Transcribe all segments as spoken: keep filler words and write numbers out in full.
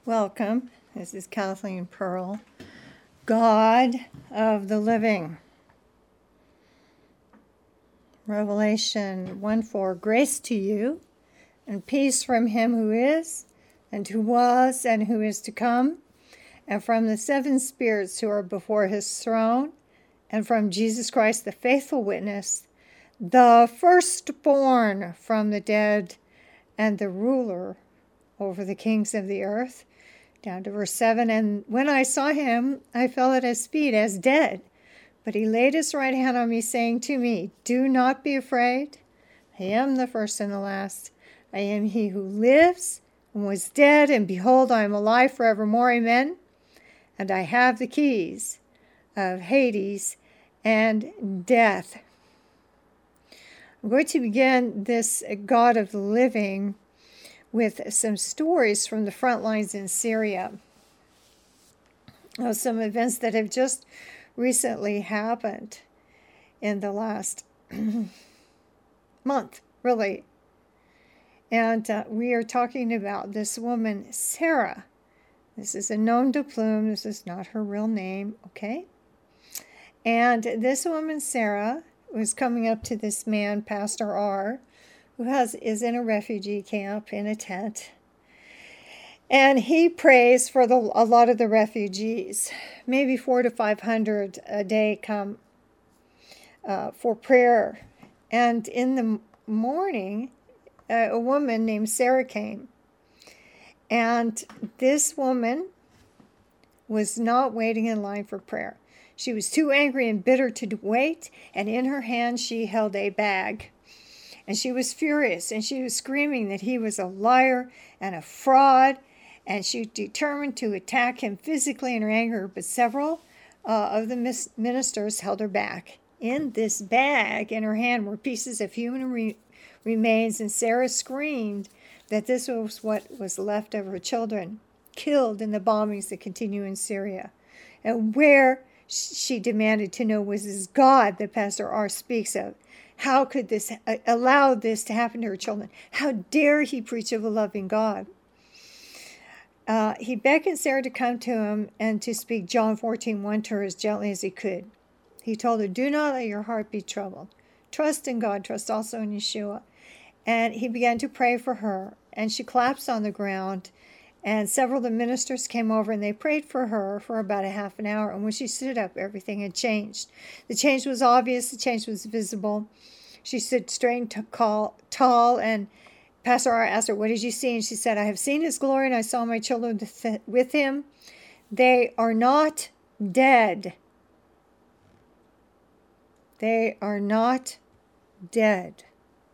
Welcome. This is Kathleen Pearl. God of the living. Revelation one four. Grace to you and peace from him who is, and who was, and who is to come, and from the seven spirits who are before his throne, and from Jesus Christ, the faithful witness, the firstborn from the dead, and the ruler over the kings of the earth. Down to verse seven, and when I saw him, I fell at his feet as dead. But he laid his right hand on me, saying to me, do not be afraid. I am the first and the last. I am he who lives and was dead, and behold, I am alive forevermore. Amen. And I have the keys of Hades and death. I'm going to begin this God of the living with some stories from the front lines in Syria. Uh, some events that have just recently happened in the last month, really. And uh, we are talking about this woman, Sarah. This is a nom de plume. This is not her real name, okay? And this woman, Sarah, was coming up to this man, Pastor R., who has is in a refugee camp in a tent. And he prays for the, a lot of the refugees. Maybe four to five hundred a day come uh, for prayer. And in the morning, uh, a woman named Sarah came. And this woman was not waiting in line for prayer. She was too angry and bitter to wait, and in her hand she held a bag. And she was furious, and she was screaming that he was a liar and a fraud, and she determined to attack him physically in her anger, but several uh, of the ministers held her back. In this bag in her hand were pieces of human re- remains, and Sarah screamed that this was what was left of her children, killed in the bombings that continue in Syria. And where, she demanded to know, was this God that Pastor R speaks of? How could this uh, allow this to happen to her children? How dare he preach of a loving God? Uh, he beckoned Sarah to come to him and to speak John fourteen one to her as gently as he could. He told her, do not let your heart be troubled. Trust in God. Trust also in Yeshua. And he began to pray for her. And she collapsed on the ground. And several of the ministers came over and they prayed for her for about a half an hour. And when she stood up, everything had changed. The change was obvious. The change was visible. She stood straight and tall, and Pastor R asked her, what did you see? And she said, I have seen his glory, and I saw my children with him. They are not dead. They are not dead.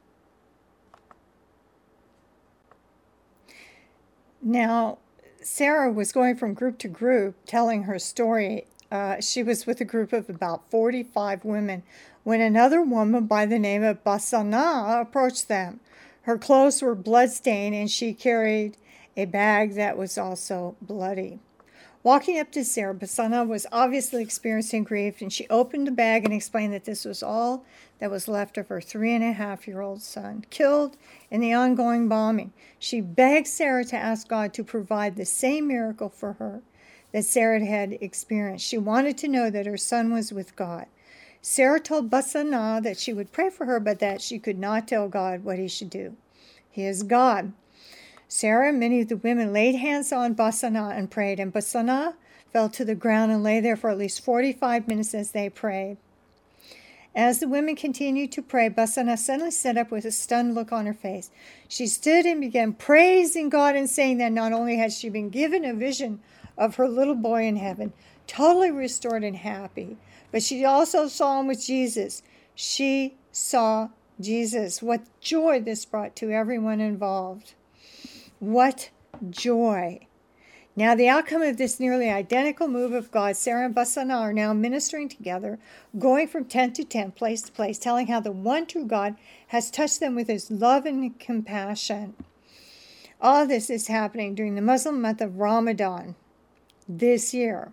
Now, Sarah was going from group to group telling her story. Uh, she was with a group of about forty-five women when another woman by the name of Basana approached them. Her clothes were bloodstained and she carried a bag that was also bloody. Walking up to Sarah, Basana was obviously experiencing grief, and she opened the bag and explained that this was all that was left of her three and a half year old son, killed in the ongoing bombing. She begged Sarah to ask God to provide the same miracle for her that Sarah had experienced. She wanted to know that her son was with God. Sarah told Basana that she would pray for her, but that she could not tell God what he should do. He is God. Sarah and many of the women laid hands on Basana and prayed, and Basana fell to the ground and lay there for at least forty-five minutes as they prayed. As the women continued to pray, Basana suddenly sat up with a stunned look on her face. She stood and began praising God and saying that not only had she been given a vision of her little boy in heaven, totally restored and happy, but she also saw him with Jesus. She saw Jesus. What joy this brought to everyone involved. What joy. Now, the outcome of this nearly identical move of God, Sarah and Basana are now ministering together, going from tent to tent, place to place, telling how the one true God has touched them with his love and compassion. All of this is happening during the Muslim month of Ramadan this year.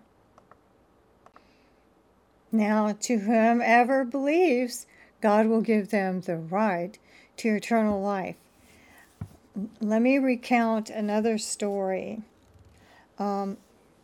Now, to whomever believes, God will give them the right to eternal life. Let me recount another story. Um,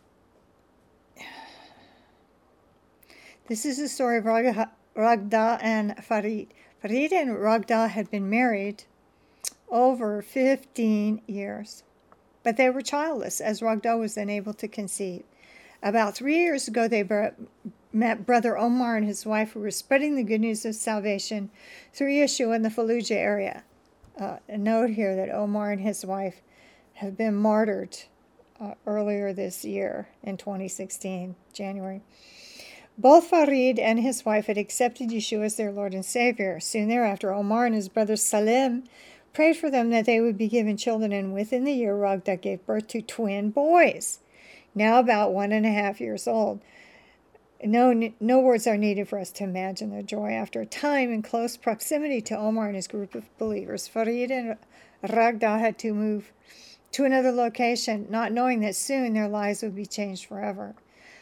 this is the story of Ragda and Farid. Farid and Ragda had been married over fifteen years, but they were childless, as Ragda was unable to conceive. About three years ago, they met Brother Omar and his wife, who were spreading the good news of salvation through Yeshua in the Fallujah area. Uh, a note here that Omar and his wife have been martyred uh, earlier this year in twenty sixteen, January. Both Farid and his wife had accepted Yeshua as their Lord and Savior. Soon thereafter, Omar and his brother Salim prayed for them that they would be given children, and within the year, Ragda gave birth to twin boys, now about one and a half years old. No, no words are needed for us to imagine their joy. After a time in close proximity to Omar and his group of believers, Farid and Ragda had to move to another location, not knowing that soon their lives would be changed forever.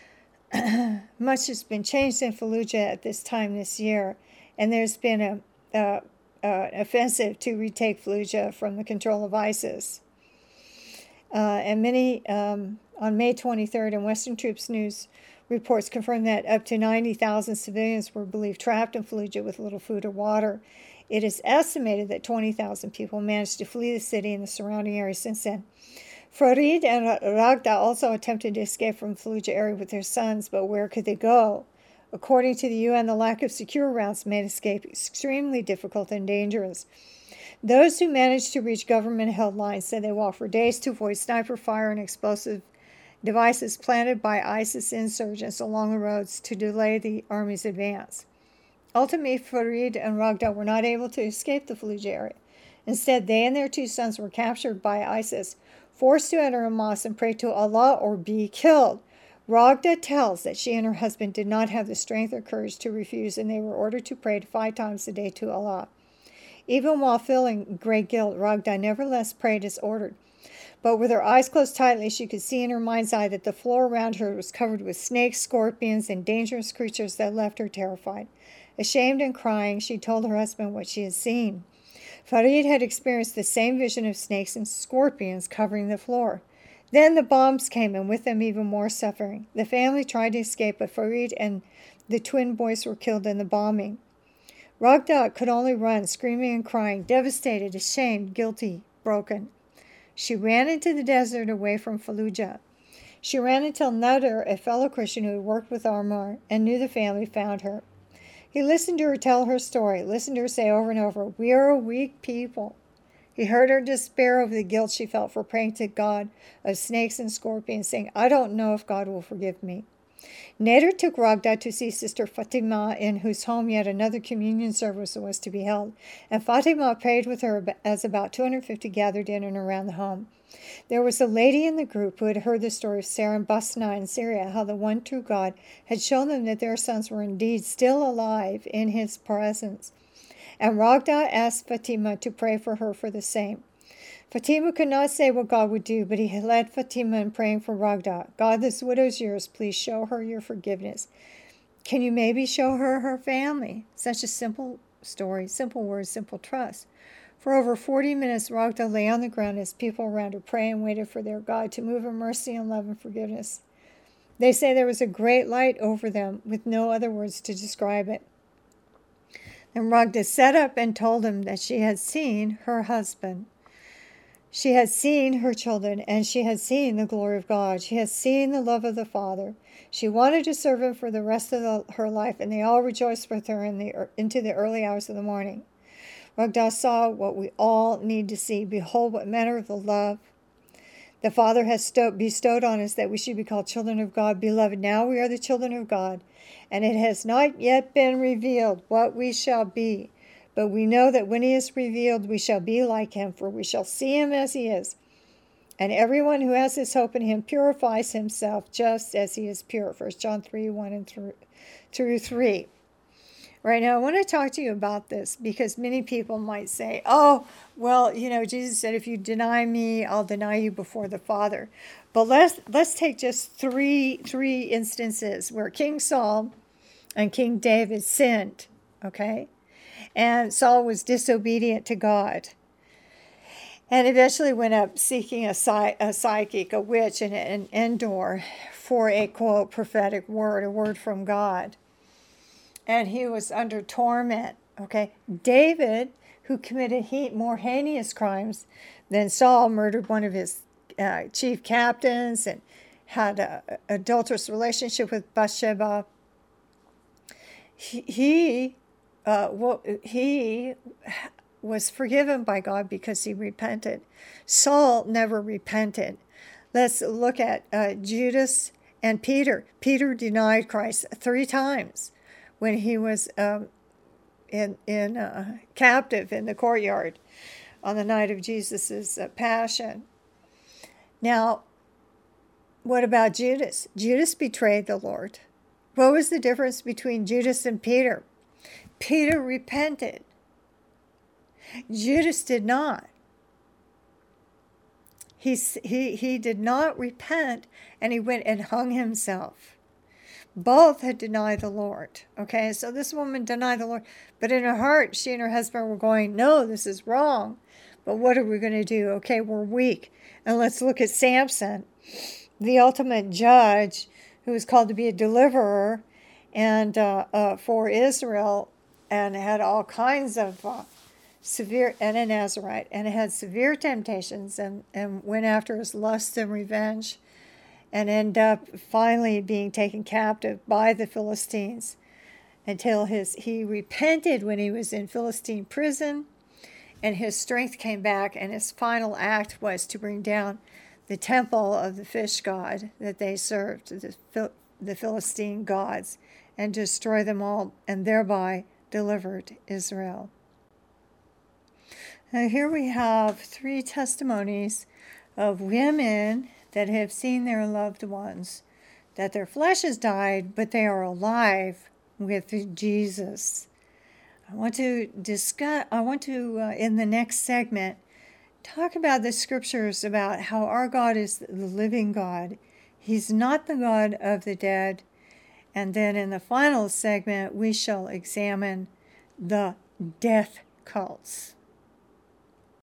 Much has been changed in Fallujah at this time this year, and there's been a, a, a an offensive to retake Fallujah from the control of ISIS. Uh, and many, um, on May twenty-third, and Western Troops News reports confirmed that up to ninety thousand civilians were believed trapped in Fallujah with little food or water. It is estimated that twenty thousand people managed to flee the city and the surrounding area since then. Farid and Ragda also attempted to escape from the Fallujah area with their sons, but where could they go? According to the U N, the lack of secure routes made escape extremely difficult and dangerous. Those who managed to reach government-held lines said they walked for days to avoid sniper fire and explosive devices planted by ISIS insurgents along the roads to delay the army's advance. Ultimately, Farid and Ragda were not able to escape the Fallujah area. Instead, they and their two sons were captured by ISIS, forced to enter a mosque and pray to Allah or be killed. Ragda tells that she and her husband did not have the strength or courage to refuse, and they were ordered to pray five times a day to Allah. Even while feeling great guilt, Ragda nevertheless prayed as ordered. But with her eyes closed tightly, she could see in her mind's eye that the floor around her was covered with snakes, scorpions, and dangerous creatures that left her terrified. Ashamed and crying, she told her husband what she had seen. Farid had experienced the same vision of snakes and scorpions covering the floor. Then the bombs came, and with them even more suffering. The family tried to escape, but Farid and the twin boys were killed in the bombing. Ragda could only run, screaming and crying, devastated, ashamed, guilty, broken. She ran into the desert away from Fallujah. She ran until Nader, a fellow Christian who had worked with Omar and knew the family, found her. He listened to her tell her story, listened to her say over and over, "We are a weak people." He heard her despair over the guilt she felt for praying to God of snakes and scorpions, saying, "I don't know if God will forgive me." Nader took Ragda to see Sister Fatima, in whose home yet another communion service was to be held, and Fatima prayed with her as about two hundred fifty gathered in and around the home. There was a lady in the group who had heard the story of Sarah and Basna in Syria, how the one true God had shown them that their sons were indeed still alive in his presence. And Ragda asked Fatima to pray for her for the same. Fatima could not say what God would do, but he led Fatima in praying for Ragda. "God, this widow is yours. Please show her your forgiveness. Can you maybe show her her family?" Such a simple story, simple words, simple trust. For over forty minutes, Ragda lay on the ground as people around her prayed and waited for their God to move in mercy and love and forgiveness. They say there was a great light over them, with no other words to describe it. Then Ragda sat up and told him that she had seen her husband. She had seen her children, and she had seen the glory of God. She had seen the love of the Father. She wanted to serve him for the rest of the, her life, and they all rejoiced with her in the, into the early hours of the morning. Ragda saw what we all need to see. Behold, what manner of the love the Father has sto- bestowed on us, that we should be called children of God. Beloved, now we are the children of God, and it has not yet been revealed what we shall be. But we know that when he is revealed, we shall be like him, for we shall see him as he is. And everyone who has this hope in him purifies himself just as he is pure. First John three, one and through, through three. Right now, I want to talk to you about this because many people might say, oh, well, you know, Jesus said, if you deny me, I'll deny you before the Father. But let's let's take just three three instances where King Saul and King David sinned, okay? And Saul was disobedient to God. and eventually went up seeking a, psy- a psychic, a witch, and an Endor for a, quote, prophetic word, a word from God. And he was under torment, okay? David, who committed he- more heinous crimes than Saul, murdered one of his uh, chief captains and had an adulterous relationship with Bathsheba. He, he, uh, well, he was forgiven by God because he repented. Saul never repented. Let's look at uh, Judas and Peter. Peter denied Christ three times when he was um, in in uh, captive in the courtyard on the night of Jesus' uh, passion. Now, what about Judas? Judas betrayed the Lord. What was the difference between Judas and Peter? Peter repented. Judas did not. He, he, he did not repent, and he went and hung himself. Both had denied the Lord. Okay, so this woman denied the Lord, but in her heart, she and her husband were going, no, this is wrong. But what are we going to do? Okay, we're weak. And let's look at Samson, the ultimate judge, who was called to be a deliverer and uh, uh, for Israel, and had all kinds of uh, severe, and a Nazarite, and had severe temptations, and, and went after his lust and revenge, and end up finally being taken captive by the Philistines until his he repented when he was in Philistine prison, and his strength came back, and his final act was to bring down the temple of the fish god that they served, the, the Philistine gods, and destroy them all, and thereby delivered Israel. Now here we have three testimonies of women that have seen their loved ones, that their flesh has died, but they are alive with Jesus. I want to discuss, I want to, uh, in the next segment, talk about the scriptures about how our God is the living God. He's not the God of the dead. And then in the final segment, we shall examine the death cults.